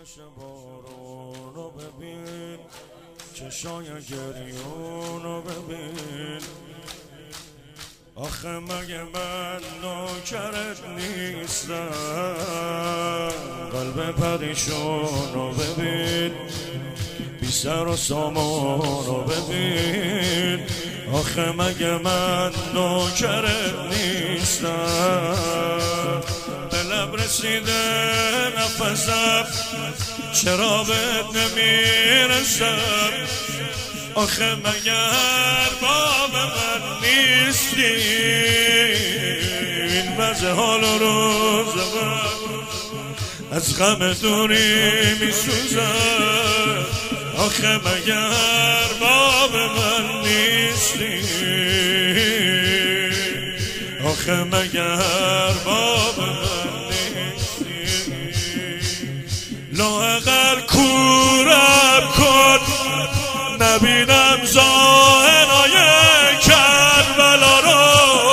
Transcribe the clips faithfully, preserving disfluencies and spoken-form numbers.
آتش بارونو ببین، چشای گریونو ببین. آخه مگه من نوکرت نیستم؟ قلب پریشونو ببین، بی سر و سامونو ببین. آخه مگه من نوکرت نیستم؟ به لب رسیده نفسم، چرا بهت نمیرسم؟ آخه مگر باب من نیستی؟ این وضع حال و روز من از غم دوری میسوزم. آخه مگر باب من نیستی؟ آخه مگر باب من نیستی؟ لااقل کورم کن نبینم ظاهرای کربلا رو.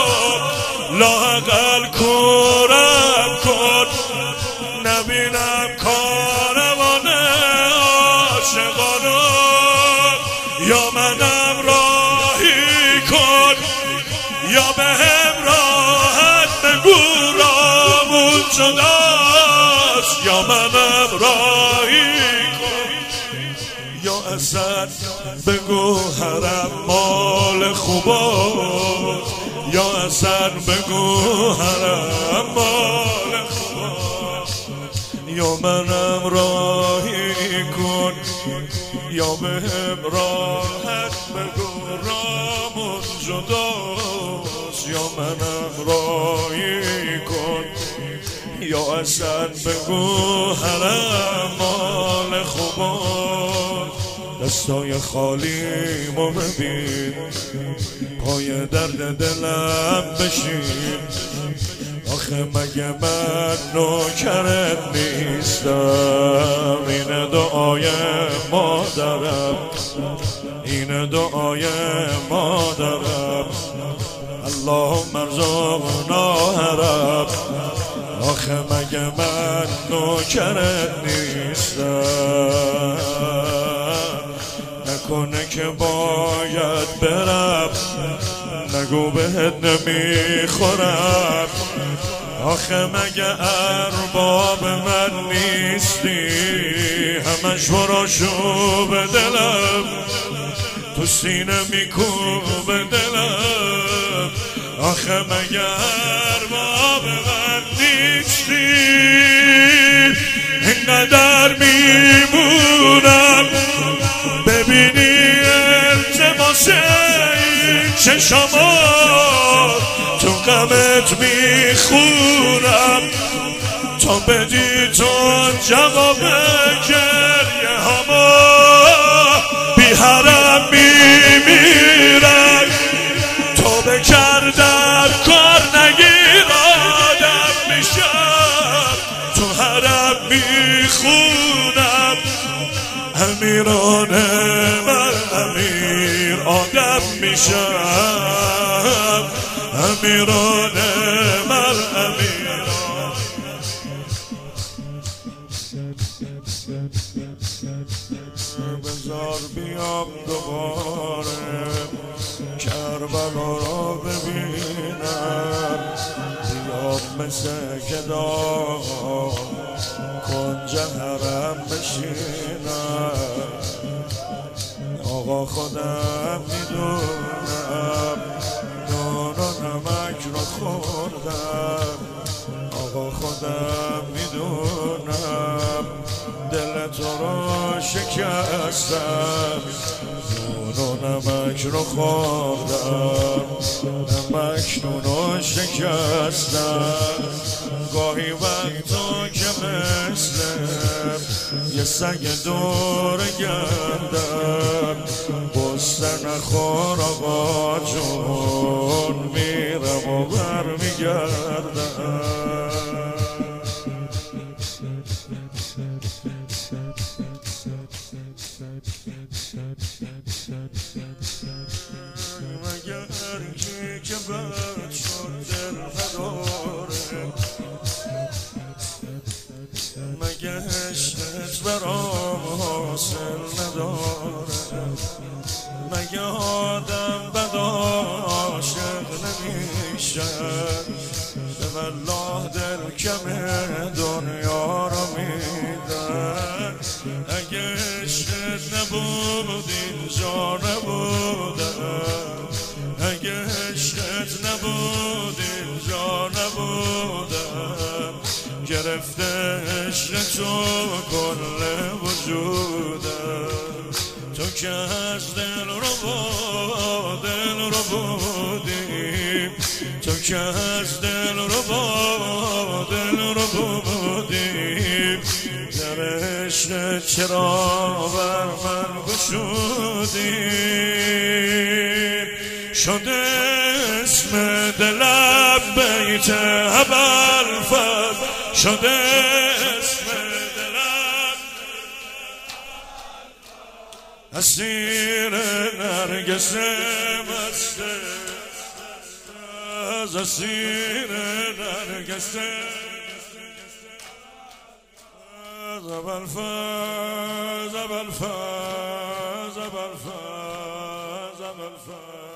لااقل کورم کن نبینم کاروان عاشقا رو. یا منم راهی کن یا بهم راحت بگو رامون شداست. یا منم راهی کن یا اصلا بگو حرم مال خوباست. یا اصلا بگو حرم مال خوباست. یا منم راهی کن یا بهم راحت بگو رامون جداست. یا منم راهی کن یا اصلا بگو حرم مال خوباست. دستای خالی مو ببین، پای درد دلم بشین. آخه مگه من نوکرت نیستم؟ این دعای مادرم، این دعای مادرم. اللهم ارزقنا حرم. آخه مگه من نوکرت نیستم؟ نکنه که باید برم، نگو بهت نمیخورم. آخه مگه ارباب من نیستی؟ همش براشو به دلم، تو سینه میکوبه دلم. آخه مگه ارباب من نیستی؟ اینقدر میمونم ببینی التماس این چشما، تو غمت میخونم تا بدی تو جواب گریه هما. بی حرم میمیرم تو بکردم کار نگیر آدم میشم. تو حرم میخونم امیرانه من امیر آدم میشم. امیرانه من امیر بذار بیام دوباره کربلا را ببینم. بیام مثل گدا کنج حرم بشینم. آقا خودم میدونم نون و نمک رو خوردم. آقا خودم میدونم دل تو رو شکستم. نون و نمک رو خوردم، نمک نون رو شکستم. گاهی وقتا که مثل یه سگ دور گردم بسته نخور آقا جون، میرم و بر میگردم. مگر کی که بد شد دل نداره؟ مگه عشقت برام حاصل نداره. مگه آدم بد عاشق نمیشه؟ به والله دل کم دنیا رو میدن. اگه عشقت نبود اینجا نبودم، اگه عشقت نبود اینجا نبودم. گرفته عشق تو کل وجودم. تو که از دل رو با دل رو بودی، تو که از دل رو با دل رو بودی. در عشق چرا بر من گشودی؟ شده اسم دلم بیت ابوالفضل، شده اسم دلم اسیر نرگس مست، از اسیر نرگس ابوالفضل ابوالفضل ابوالفضل ابوالفضل.